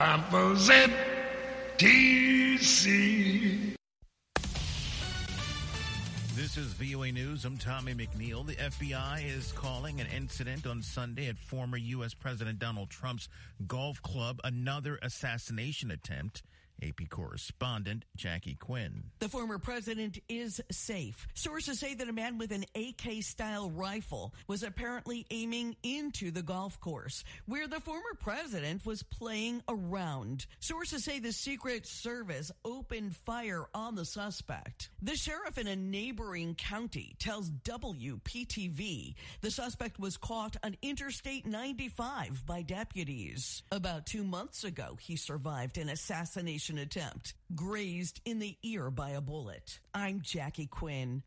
Represent DC. This is VOA News. I'm Tommy McNeil. The FBI is calling an incident on Sunday at former U.S. President Donald Trump's golf club another assassination attempt. AP correspondent Jackie Quinn. The former president is safe. Sources say that a man with an AK-style rifle was apparently aiming into the golf course where the former president was playing around. Sources say the Secret Service opened fire on the suspect. The sheriff in a neighboring county tells WPTV the suspect was caught on Interstate 95 by deputies. About 2 months ago, he survived an assassination attempt, grazed in the ear by a bullet. I'm Jackie Quinn.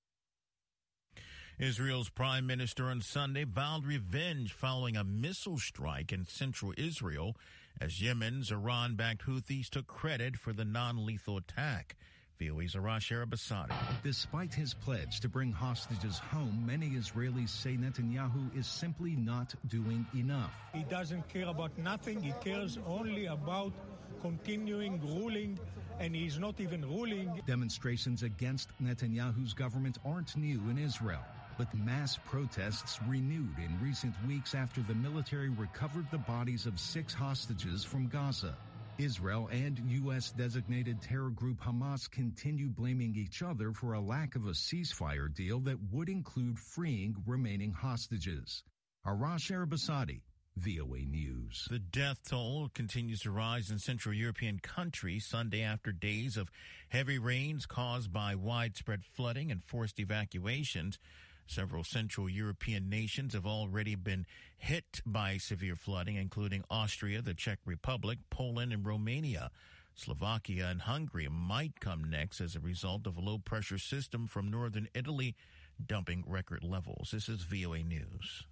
Israel's prime minister on Sunday vowed revenge following a missile strike in central Israel as Yemen's Iran-backed Houthis took credit for the non-lethal attack. VOA's Arash Arabasadi. Despite his pledge to bring hostages home, many Israelis say Netanyahu is simply not doing enough. He doesn't care about nothing. He cares only about continuing ruling, and he's not even ruling. Demonstrations against Netanyahu's government aren't new in Israel, but mass protests renewed in recent weeks after the military recovered the bodies of 6 hostages from Gaza. Israel and U.S.-designated terror group Hamas continue blaming each other for a lack of a ceasefire deal that would include freeing remaining hostages. Arash Arabasadi, VOA News. The death toll continues to rise in Central European countries Sunday after days of heavy rains caused by widespread flooding and forced evacuations. Several Central European nations have already been hit by severe flooding, including Austria, the Czech Republic, Poland, and Romania. Slovakia and Hungary might come next as a result of a low-pressure system from northern Italy dumping record levels. This is VOA News.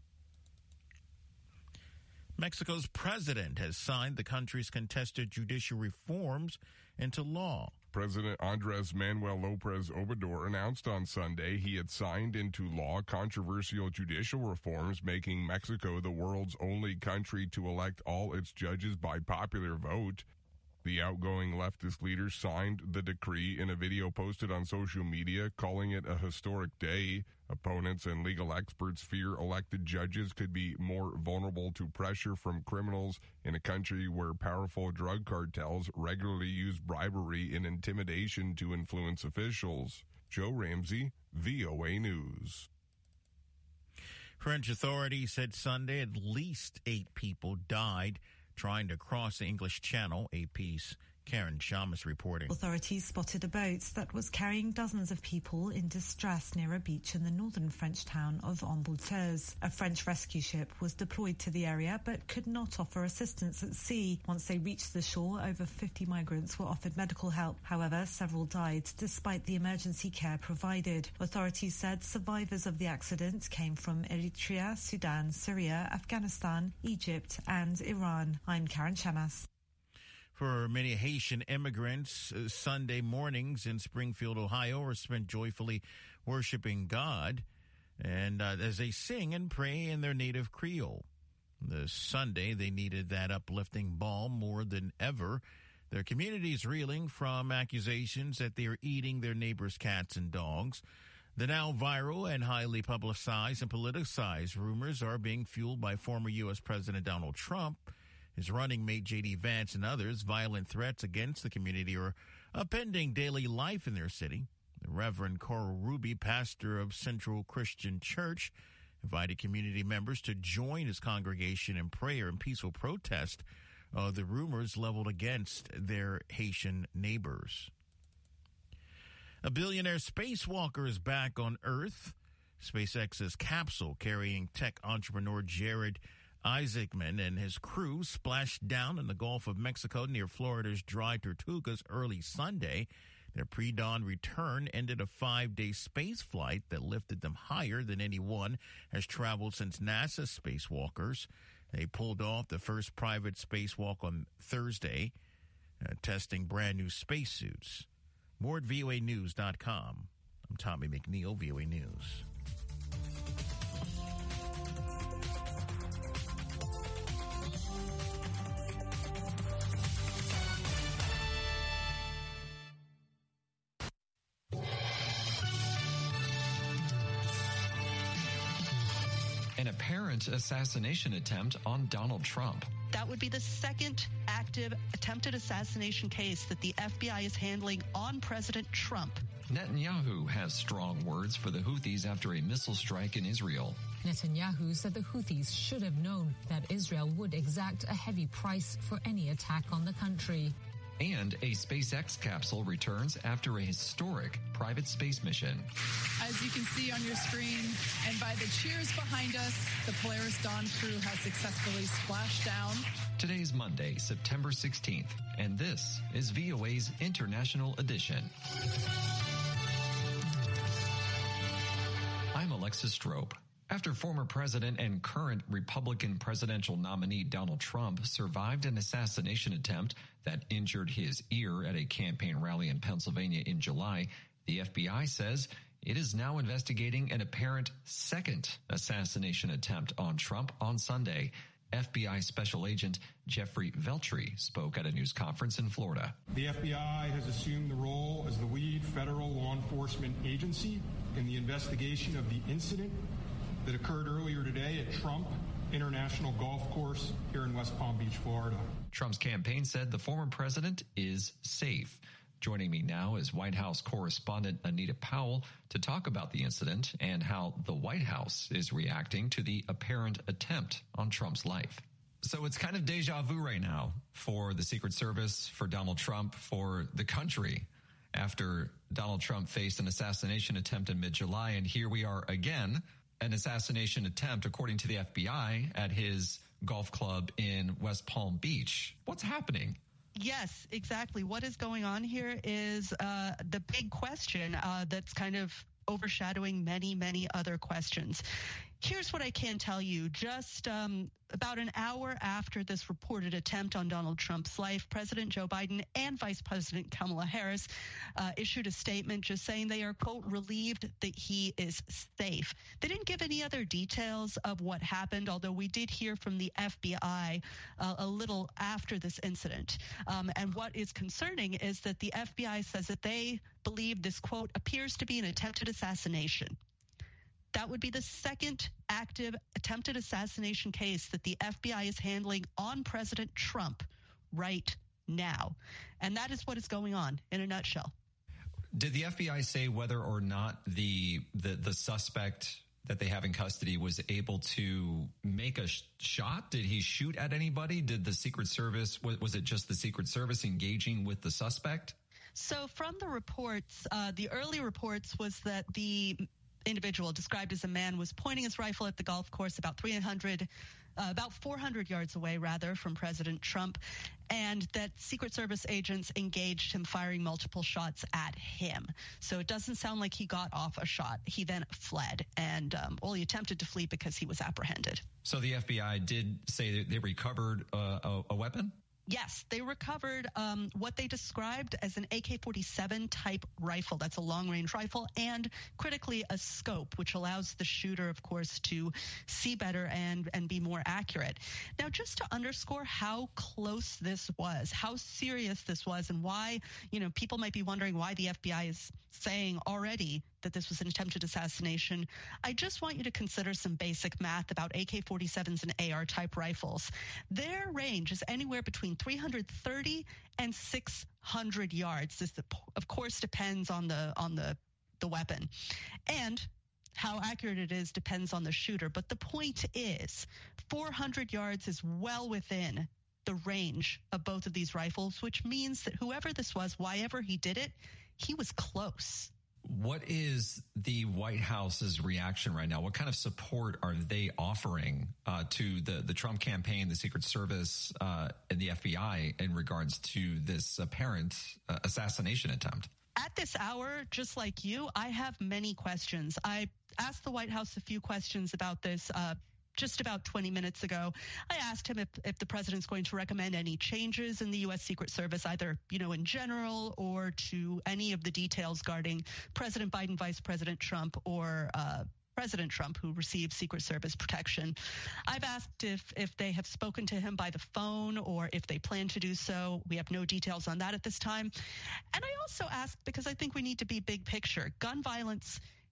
Mexico's president has signed the country's contested judicial reforms into law. President Andres Manuel Lopez Obrador announced on Sunday he had signed into law controversial judicial reforms, making Mexico the world's only country to elect all its judges by popular vote. The outgoing leftist leader signed the decree in a video posted on social media, calling it a historic day. Opponents and legal experts fear elected judges could be more vulnerable to pressure from criminals in a country where powerful drug cartels regularly use bribery and intimidation to influence officials. Joe Ramsey, VOA News. French authorities said Sunday at least 8 people died trying to cross the English Channel. AP's Karen Shamus reporting. Authorities spotted a boat that was carrying dozens of people in distress near a beach in the northern French town of Embouteuse. A French rescue ship was deployed to the area but could not offer assistance at sea. Once they reached the shore, over 50 migrants were offered medical help. However, several died despite the emergency care provided. Authorities said survivors of the accident came from Eritrea, Sudan, Syria, Afghanistan, Egypt and Iran. I'm Karen Shamas. For many Haitian immigrants, Sunday mornings in Springfield, Ohio are spent joyfully worshiping God and as they sing and pray in their native Creole. This Sunday, they needed that uplifting balm more than ever. Their community is reeling from accusations that they are eating their neighbors' cats and dogs. The now viral and highly publicized and politicized rumors are being fueled by former U.S. President Donald Trump, his running mate J.D. Vance, and others. Violent threats against the community are upending daily life in their city. The Reverend Carl Ruby, pastor of Central Christian Church, invited community members to join his congregation in prayer and peaceful protest of the rumors leveled against their Haitian neighbors. A billionaire spacewalker is back on Earth. SpaceX's capsule carrying tech entrepreneur Jared Isaacman and his crew splashed down in the Gulf of Mexico near Florida's Dry Tortugas early Sunday. Their pre-dawn return ended a 5-day space flight that lifted them higher than anyone has traveled since NASA spacewalkers. They pulled off the first private spacewalk on Thursday, testing brand new spacesuits. More at voanews.com. I'm Tommy McNeil, VOA News. an apparent assassination attempt on Donald Trump. That would be the second active attempted assassination case that the FBI is handling on President Trump. Netanyahu has strong words for the Houthis after a missile strike in Israel. Netanyahu said the Houthis should have known that Israel would exact a heavy price for any attack on the country. And a SpaceX capsule returns after a historic private space mission. As you can see on your screen, and by the cheers behind us, the Polaris Dawn crew has successfully splashed down. Today's Monday, September 16th, and this is VOA's International Edition. I'm Alexis Strope. After former president and current Republican presidential nominee Donald Trump survived an assassination attempt that injured his ear at a campaign rally in Pennsylvania in July, the FBI says it is now investigating an apparent second assassination attempt on Trump on Sunday. FBI Special Agent Jeffrey Veltri spoke at a news conference in Florida. The FBI has assumed the role as the lead federal law enforcement agency in the investigation of the incident that occurred earlier today at Trump International Golf Course here in West Palm Beach, Florida. Trump's campaign said the former president is safe. Joining me now is White House correspondent Anita Powell to talk about the incident and how the White House is reacting to the apparent attempt on Trump's life. So it's kind of deja vu right now for the Secret Service, for Donald Trump, for the country after Donald Trump faced an assassination attempt in mid-July. And here we are again, an assassination attempt, according to the FBI, at his golf club in West Palm Beach. What's happening? Yes, exactly. What is going on here is the big question that's kind of overshadowing many, many other questions. Here's what I can tell you. Just about an hour after this reported attempt on Donald Trump's life, President Joe Biden and Vice President Kamala Harris issued a statement just saying they are, quote, relieved that he is safe. They didn't give any other details of what happened, although we did hear from the FBI a little after this incident. And what is concerning is that the FBI says that they believe this, quote, appears to be an attempted assassination. That would be the second active attempted assassination case that the FBI is handling on President Trump right now. And that is what is going on in a nutshell. Did the FBI say whether or not the suspect that they have in custody was able to make a shot? Did he shoot at anybody? Did the Secret Service, was it just the Secret Service engaging with the suspect? So from the reports, the early reports was that the individual described as a man was pointing his rifle at the golf course about 400 yards away, from President Trump, and that Secret Service agents engaged him, firing multiple shots at him. So it doesn't sound like he got off a shot. He then fled, and he attempted to flee because he was apprehended. So the FBI did say that they recovered a weapon? Yes, they recovered what they described as an AK-47 type rifle. That's a long-range rifle, and critically a scope, which allows the shooter, of course, to see better and be more accurate. Now, just to underscore how close this was, how serious this was, and why, people might be wondering why the FBI is saying already that this was an attempted assassination, I just want you to consider some basic math about AK-47s and AR-type rifles. Their range is anywhere between 330 and 600 yards. This, of course, depends on the weapon. And how accurate it is depends on the shooter. But the point is, 400 yards is well within the range of both of these rifles, which means that whoever this was, whyever he did it, he was close. What is the White House's reaction right now? What kind of support are they offering to the Trump campaign, the Secret Service, and the FBI in regards to this apparent assassination attempt? At this hour, just like you, I have many questions. I asked the White House a few questions about this just about 20 minutes ago. I asked him if the president's going to recommend any changes in the U.S. Secret Service, either, in general or to any of the details guarding President Biden, Vice President Trump, or President Trump, who received Secret Service protection. I've asked if they have spoken to him by the phone or if they plan to do so. We have no details on that at this time. And I also asked, because I think we need to be big picture, gun violence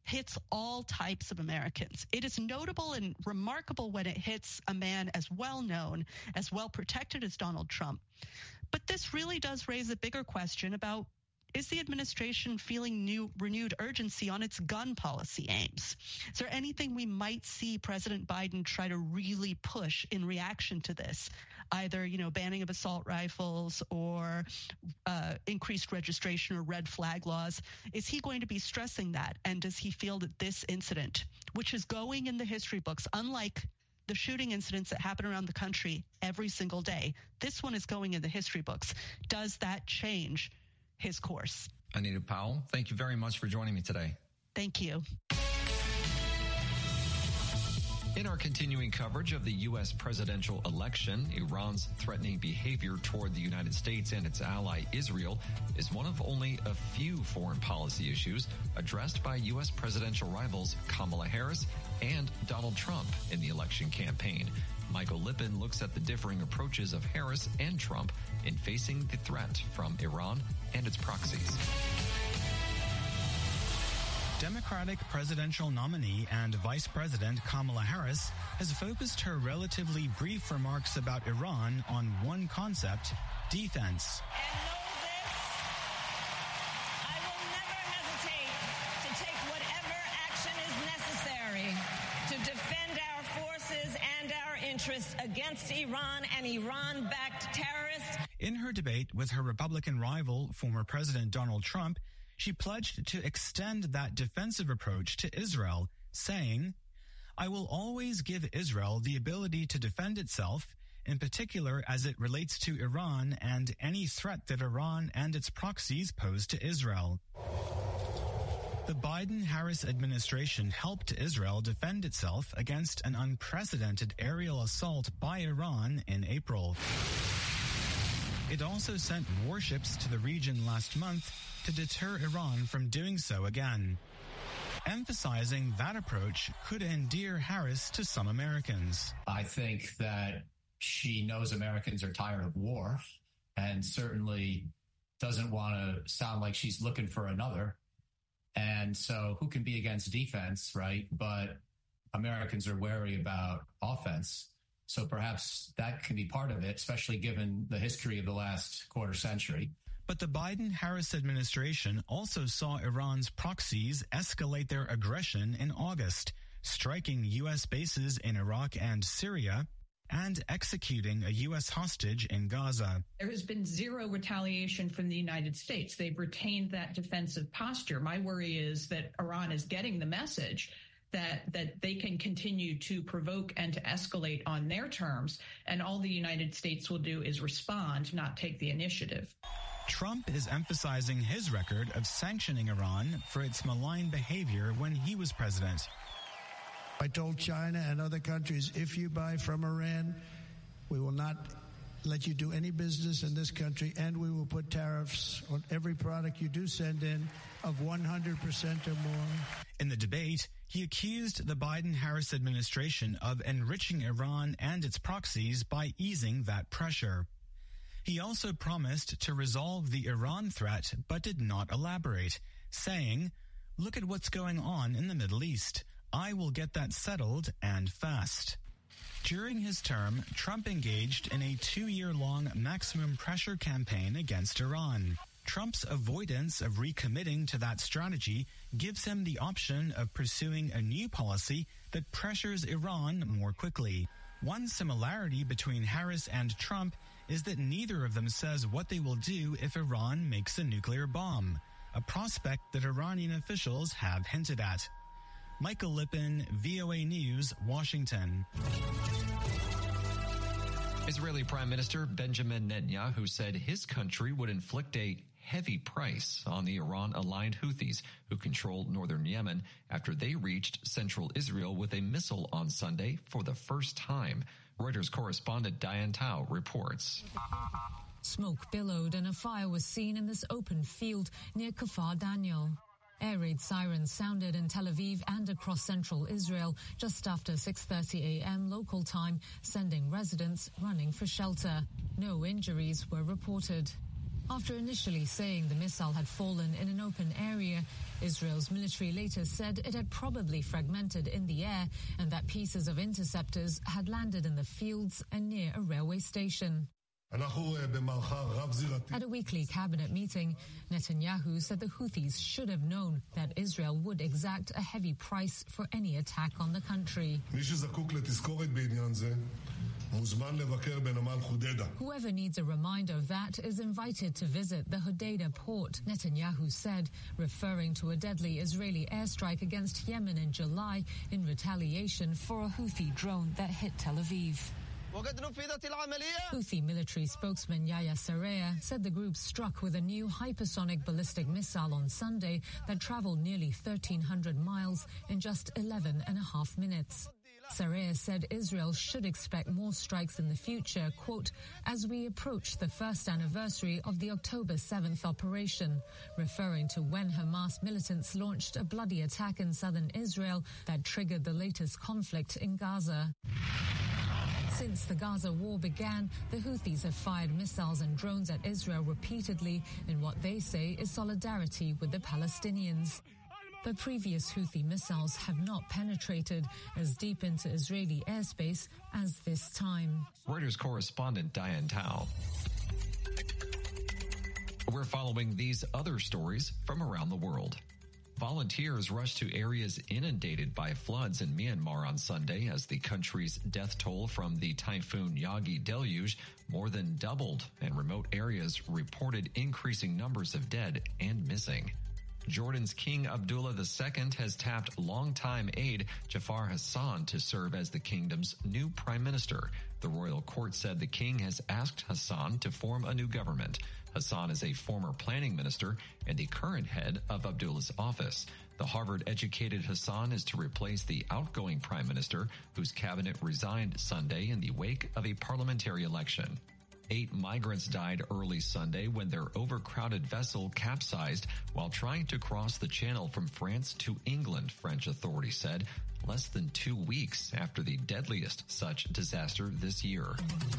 hits all types of Americans. It is notable and remarkable when it hits a man as well known, as well protected as Donald Trump. But this really does raise a bigger question about, is the administration feeling renewed urgency on its gun policy aims? Is there anything we might see President Biden try to really push in reaction to this? Either, banning of assault rifles or increased registration or red flag laws. Is he going to be stressing that? And does he feel that this incident, which is going in the history books, unlike the shooting incidents that happen around the country every single day, this one is going in the history books. Does that change his course? Anita Powell, thank you very much for joining me today. Thank you. In our continuing coverage of the U.S. presidential election, Iran's threatening behavior toward the United States and its ally Israel is one of only a few foreign policy issues addressed by U.S. presidential rivals Kamala Harris and Donald Trump in the election campaign. Michael Lippin looks at the differing approaches of Harris and Trump in facing the threat from Iran and its proxies. Democratic presidential nominee and Vice President Kamala Harris has focused her relatively brief remarks about Iran on one concept: defense. And know this, I will never hesitate to take whatever action is necessary to defend our forces and our interests against Iran and Iran-backed terrorists. In her debate with her Republican rival, former President Donald Trump, she pledged to extend that defensive approach to Israel, saying, "I will always give Israel the ability to defend itself, in particular as it relates to Iran and any threat that Iran and its proxies pose to Israel." The Biden-Harris administration helped Israel defend itself against an unprecedented aerial assault by Iran in April. It also sent warships to the region last month to deter Iran from doing so again. Emphasizing that approach could endear Harris to some Americans. I think that she knows Americans are tired of war and certainly doesn't want to sound like she's looking for another. And so who can be against defense, right? But Americans are wary about offense. So perhaps that can be part of it, especially given the history of the last quarter century. But the Biden-Harris administration also saw Iran's proxies escalate their aggression in August, striking U.S. bases in Iraq and Syria and executing a U.S. hostage in Gaza. There has been zero retaliation from the United States. They've retained that defensive posture. My worry is that Iran is getting the message that they can continue to provoke and to escalate on their terms, and all the United States will do is respond, not take the initiative. Trump is emphasizing his record of sanctioning Iran for its malign behavior when he was president. I told China and other countries, if you buy from Iran, we will not let you do any business in this country, and we will put tariffs on every product you do send in of 100% or more. In the debate, he accused the Biden-Harris administration of enriching Iran and its proxies by easing that pressure. He also promised to resolve the Iran threat, but did not elaborate, saying, "Look at what's going on in the Middle East. I will get that settled and fast." During his term, Trump engaged in a 2-year-long maximum pressure campaign against Iran. Trump's avoidance of recommitting to that strategy gives him the option of pursuing a new policy that pressures Iran more quickly. One similarity between Harris and Trump is that neither of them says what they will do if Iran makes a nuclear bomb, a prospect that Iranian officials have hinted at. Michael Lippin, VOA News, Washington. Israeli Prime Minister Benjamin Netanyahu said his country would inflict a heavy price on the Iran-aligned Houthis, who control northern Yemen, after they reached central Israel with a missile on Sunday for the first time. Reuters correspondent Diane Tao reports. Smoke billowed and a fire was seen in this open field near Kfar Daniel. Air raid sirens sounded in Tel Aviv and across central Israel just after 6:30 a.m. local time, sending residents running for shelter. No injuries were reported. After initially saying the missile had fallen in an open area, Israel's military later said it had probably fragmented in the air and that pieces of interceptors had landed in the fields and near a railway station. At a weekly cabinet meeting, Netanyahu said the Houthis should have known that Israel would exact a heavy price for any attack on the country. Whoever needs a reminder of that is invited to visit the Hodeidah port, Netanyahu said, referring to a deadly Israeli airstrike against Yemen in July in retaliation for a Houthi drone that hit Tel Aviv. Houthi military spokesman Yahya Saraya said the group struck with a new hypersonic ballistic missile on Sunday that traveled nearly 1,300 miles in just 11 and a half minutes. Saraya said Israel should expect more strikes in the future, quote, as we approach the first anniversary of the October 7th operation, referring to when Hamas militants launched a bloody attack in southern Israel that triggered the latest conflict in Gaza. Since the Gaza war began, the Houthis have fired missiles and drones at Israel repeatedly in what they say is solidarity with the Palestinians. But previous Houthi missiles have not penetrated as deep into Israeli airspace as this time. Reuters correspondent Diane Tao. We're following these other stories from around the world. Volunteers rushed to areas inundated by floods in Myanmar on Sunday as the country's death toll from the Typhoon Yagi deluge more than doubled, and remote areas reported increasing numbers of dead and missing. Jordan's King Abdullah II has tapped longtime aide Jafar Hassan to serve as the kingdom's new prime minister. The royal court said the king has asked Hassan to form a new government. Hassan is a former planning minister and the current head of Abdullah's office. The Harvard-educated Hassan is to replace the outgoing prime minister, whose cabinet resigned Sunday in the wake of a parliamentary election. 8 migrants died early Sunday when their overcrowded vessel capsized while trying to cross the channel from France to England, French authorities said, less than 2 weeks after the deadliest such disaster this year.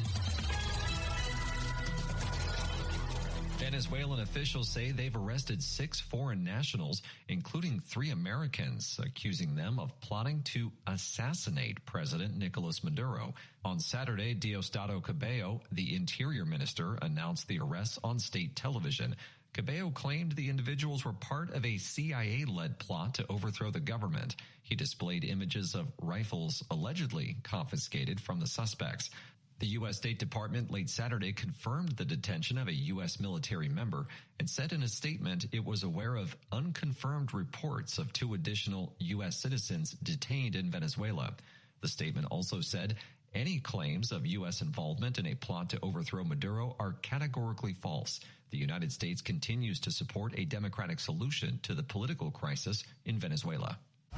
Venezuelan officials say they've arrested 6 foreign nationals, including 3 Americans, accusing them of plotting to assassinate President Nicolas Maduro. On Saturday, Diosdado Cabello, the interior minister, announced the arrests on state television. Cabello claimed the individuals were part of a CIA-led plot to overthrow the government. He displayed images of rifles allegedly confiscated from the suspects. The U.S. State Department late Saturday confirmed the detention of a U.S. military member and said in a statement it was aware of unconfirmed reports of 2 additional U.S. citizens detained in Venezuela. The statement also said any claims of U.S. involvement in a plot to overthrow Maduro are categorically false. The United States continues to support a democratic solution to the political crisis in Venezuela.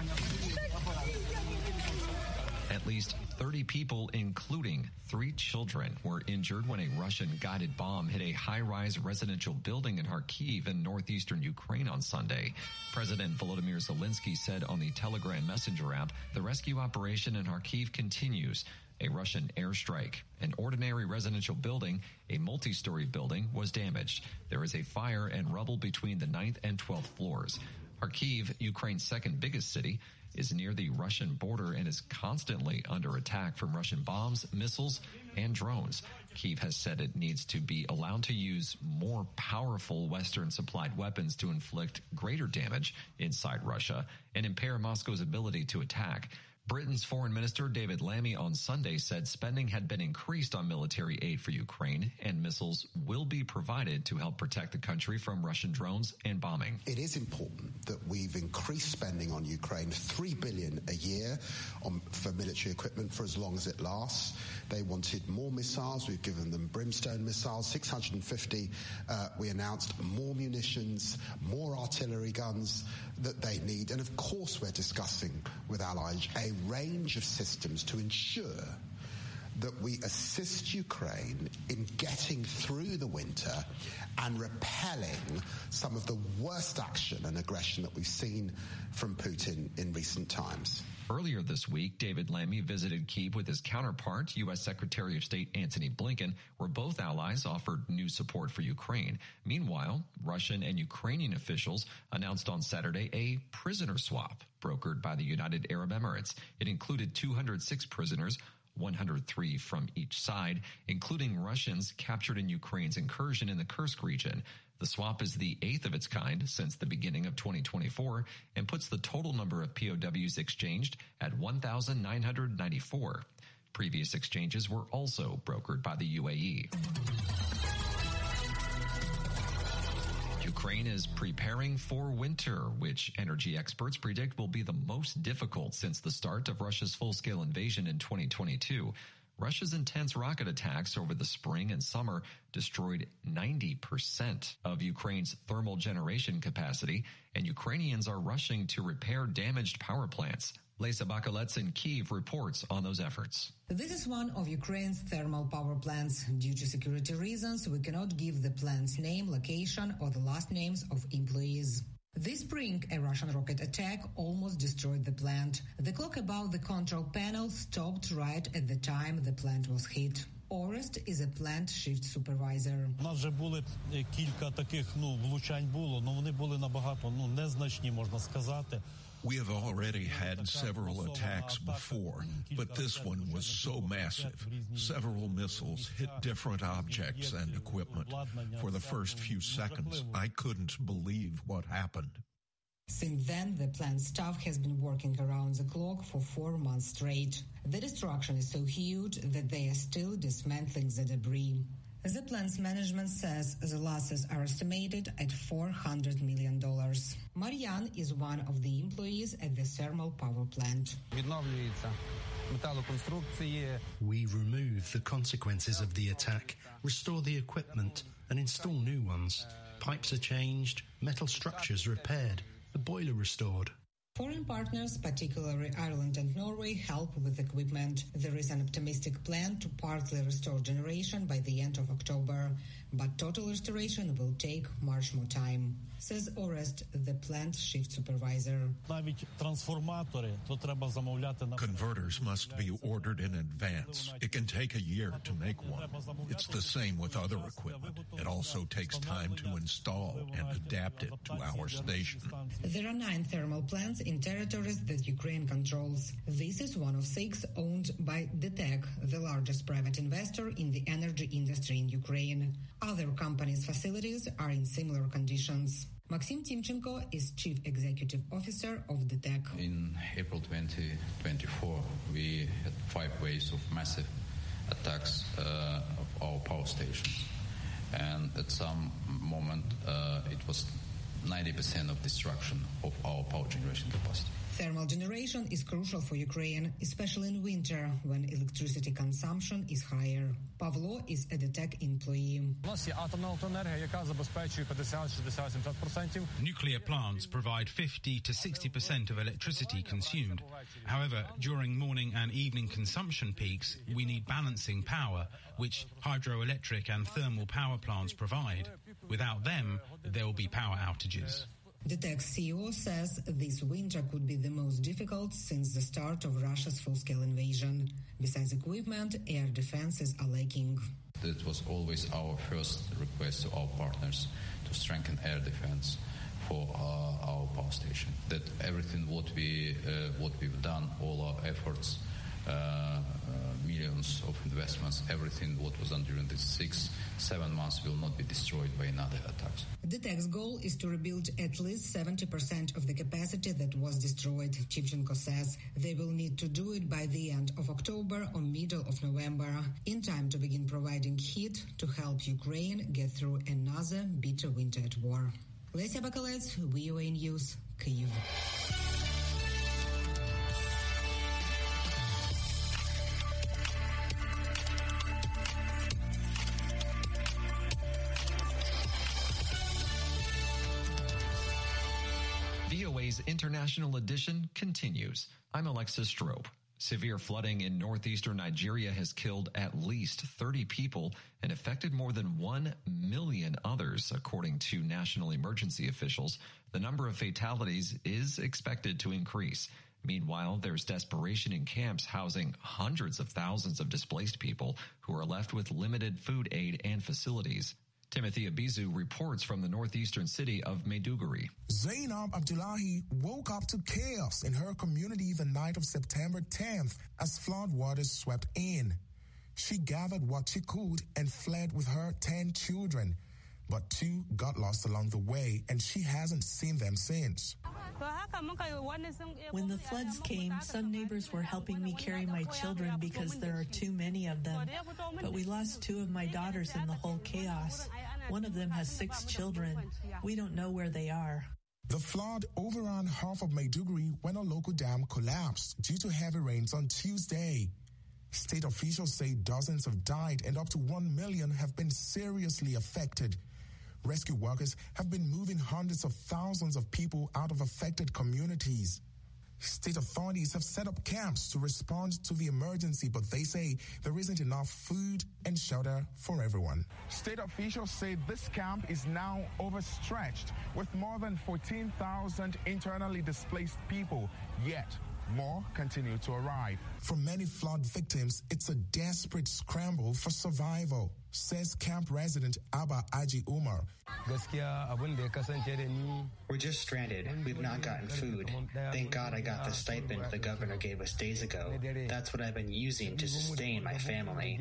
At least 30 people, including 3 children, were injured when a Russian-guided bomb hit a high-rise residential building in Kharkiv in northeastern Ukraine on Sunday. President Volodymyr Zelensky said on the Telegram Messenger app, the rescue operation in Kharkiv continues. A Russian airstrike. An ordinary residential building, a multi-story building, was damaged. There is a fire and rubble between the 9th and 12th floors. Kharkiv, Ukraine's second biggest city, is near the Russian border and is constantly under attack from Russian bombs, missiles, and drones. Kyiv has said it needs to be allowed to use more powerful Western-supplied weapons to inflict greater damage inside Russia and impair Moscow's ability to attack. Britain's Foreign Minister David Lammy on Sunday said spending had been increased on military aid for Ukraine and missiles will be provided to help protect the country from Russian drones and bombing. It is important that we've increased spending on Ukraine, $3 billion a year for military equipment for as long as it lasts. They wanted more missiles. We've given them Brimstone missiles, 650. We announced more munitions, more artillery guns that they need. And of course, we're discussing with allies a range of systems to ensure that we assist Ukraine in getting through the winter and repelling some of the worst action and aggression that we've seen from Putin in recent times. Earlier this week, David Lammy visited Kyiv with his counterpart, U.S. Secretary of State Antony Blinken, where both allies offered new support for Ukraine. Meanwhile, Russian and Ukrainian officials announced on Saturday a prisoner swap brokered by the United Arab Emirates. It included 206 prisoners, 103 from each side, including Russians captured in Ukraine's incursion in the Kursk region. The swap is the 8th of its kind since the beginning of 2024 and puts the total number of POWs exchanged at 1,994. Previous exchanges were also brokered by the UAE. Ukraine is preparing for winter, which energy experts predict will be the most difficult since the start of Russia's full-scale invasion in 2022. Russia's intense rocket attacks over the spring and summer destroyed 90% of Ukraine's thermal generation capacity, and Ukrainians are rushing to repair damaged power plants. Lesa Bakalets in Kyiv reports on those efforts. This is one of Ukraine's thermal power plants. Due to security reasons, we cannot give the plant's name, location, or the last names of employees. This spring, a Russian rocket attack almost destroyed the plant. The clock above the control panel stopped right at the time the plant was hit. Orest is a plant shift supervisor. У нас вже були кілька таких, влучань було, но вони були набагато, незначні, можна сказати. We have already had several attacks before, but this one was so massive. Several missiles hit different objects and equipment. For the first few seconds, I couldn't believe what happened. Since then, the plant staff has been working around the clock for 4 months straight. The destruction is so huge that they are still dismantling the debris. The plant's management says the losses are estimated at $400 million. Marian is one of the employees at the thermal power plant. We remove the consequences of the attack, restore the equipment, and install new ones. Pipes are changed, metal structures repaired, the boiler restored. Foreign partners, particularly Ireland and Norway, help with equipment. There is an optimistic plan to partly restore generation by the end of October, but total restoration will take much more time, says Orest, the plant shift supervisor. Converters must be ordered in advance. It can take a year to make one. It's the same with other equipment. It also takes time to install and adapt it to our station. There are 9 thermal plants in territories that Ukraine controls. This is one of 6 owned by DTEK, the largest private investor in the energy industry in Ukraine. Other companies' facilities are in similar conditions. Maxim Timchenko is Chief Executive Officer of DTEK. In April 2024, we had 5 waves of massive attacks of our power stations. And at some moment, it was 90% of destruction of our power generation capacity. Thermal generation is crucial for Ukraine, especially in winter when electricity consumption is higher. Pavlo is a DTEK employee. Nuclear plants provide 50 to 60% of electricity consumed. However, during morning and evening consumption peaks, we need balancing power, which hydroelectric and thermal power plants provide. Without them, there will be power outages. DTEK CEO says this winter could be the most difficult since the start of Russia's full-scale invasion. Besides equipment, air defenses are lacking. That was always our first request to our partners to strengthen air defense for our power station. That everything what we've done, all our efforts, millions of investments, everything what was done during these 6-7 months will not be destroyed by another attacks. DTEK's goal is to rebuild at least 70% of the capacity that was destroyed, Chivchenko says. They will need to do it by the end of October or middle of November, in time to begin providing heat to help Ukraine get through another bitter winter at war. Lesia Bakalets, VOA News, Kyiv. VOA's International Edition continues. I'm Alexis Strope. Severe flooding in northeastern Nigeria has killed at least 30 people and affected more than 1 million others, according to national emergency officials. The number of fatalities is expected to increase. Meanwhile, there's desperation in camps housing hundreds of thousands of displaced people who are left with limited food aid and facilities. Timothy Abizu reports from the northeastern city of Maiduguri. Zainab Abdullahi woke up to chaos in her community the night of September 10th as flood waters swept in. She gathered what she could and fled with her 10 children, but 2 got lost along the way, and she hasn't seen them since. When the floods came, some neighbors were helping me carry my children because there are too many of them. But we lost 2 of my daughters in the whole chaos. One of them has 6 children. We don't know where they are. The flood overran half of Maiduguri when a local dam collapsed due to heavy rains on Tuesday. State officials say dozens have died and up to 1 million have been seriously affected. Rescue workers have been moving hundreds of thousands of people out of affected communities. State authorities have set up camps to respond to the emergency, but they say there isn't enough food and shelter for everyone. State officials say this camp is now overstretched with more than 14,000 internally displaced people, yet more continue to arrive. For many flood victims, it's a desperate scramble for survival, says camp resident Abba Aji Umar. We're just stranded. We've not gotten food. Thank God I got the stipend the governor gave us days ago. That's what I've been using to sustain my family.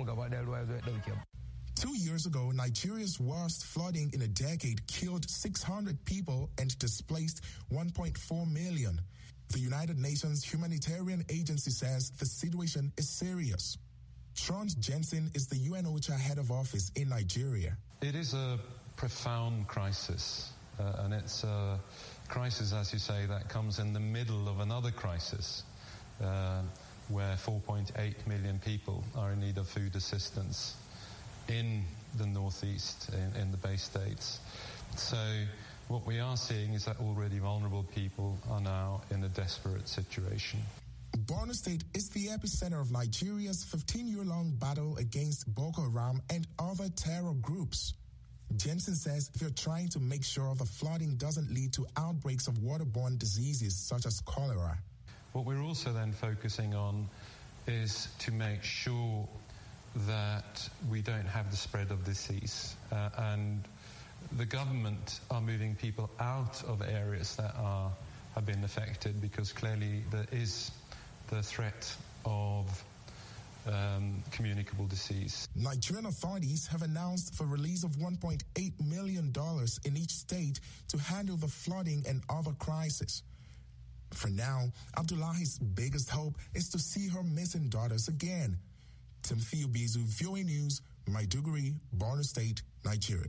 2 years ago, Nigeria's worst flooding in a decade killed 600 people and displaced 1.4 million. The United Nations Humanitarian Agency says the situation is serious. Trond Jensen is the UN OCHA head of office in Nigeria. It is a profound crisis, and it's a crisis, as you say, that comes in the middle of another crisis where 4.8 million people are in need of food assistance in the northeast, in the Bay States. So what we are seeing is that already vulnerable people are now in a desperate situation. Borno State is the epicenter of Nigeria's 15-year-long battle against Boko Haram and other terror groups. Jensen says they're trying to make sure the flooding doesn't lead to outbreaks of waterborne diseases such as cholera. What we're also then focusing on is to make sure that we don't have the spread of disease. And the government are moving people out of areas that have been affected because clearly there is the threat of communicable disease. Nigerian authorities have announced the release of $1.8 million in each state to handle the flooding and other crises. For now, Abdullahi's biggest hope is to see her missing daughters again. Timothy Obizu, VOA News, Maiduguri, Borno State, Nigeria.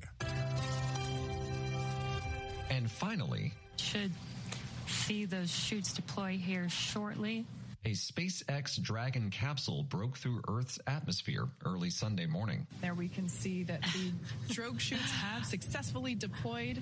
And finally, should see those chutes deploy here shortly. A SpaceX Dragon capsule broke through Earth's atmosphere early Sunday morning. There we can see that the drogue chutes have successfully deployed.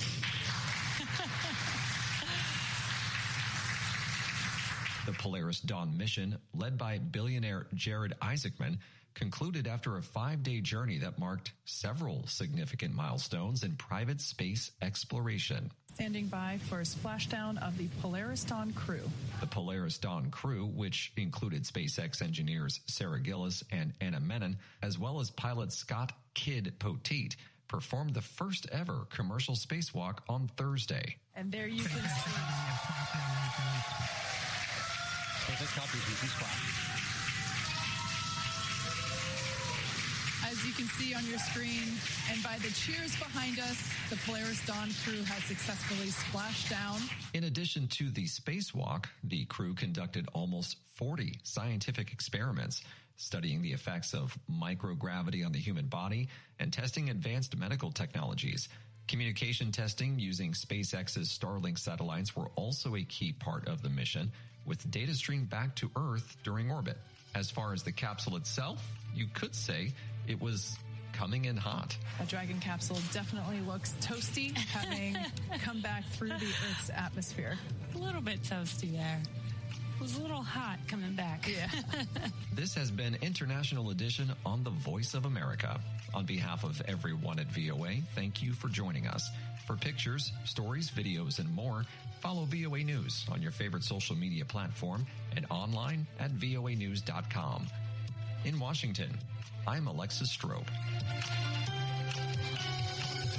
The Polaris Dawn mission, led by billionaire Jared Isaacman, concluded after a 5-day journey that marked several significant milestones in private space exploration. Standing by for a splashdown of the Polaris Dawn crew. The Polaris Dawn crew, which included SpaceX engineers Sarah Gillis and Anna Menon, as well as pilot Scott "Kid" Poteet, performed the first ever commercial spacewalk on Thursday. And there you can see. As you can see on your screen, and by the cheers behind us, the Polaris Dawn crew has successfully splashed down. In addition to the spacewalk, the crew conducted almost 40 scientific experiments, studying the effects of microgravity on the human body and testing advanced medical technologies. Communication testing using SpaceX's Starlink satellites were also a key part of the mission, with data streamed back to Earth during orbit. As far as the capsule itself, you could say it was coming in hot. A Dragon capsule definitely looks toasty, having come back through the Earth's atmosphere. A little bit toasty there. was a little hot coming back. Yeah. This has been International Edition on the Voice of America. On behalf of everyone at VOA, thank you for joining us. For pictures, stories, videos, and more, follow VOA News on your favorite social media platform and online at voanews.com. In Washington, I'm Alexis Strope.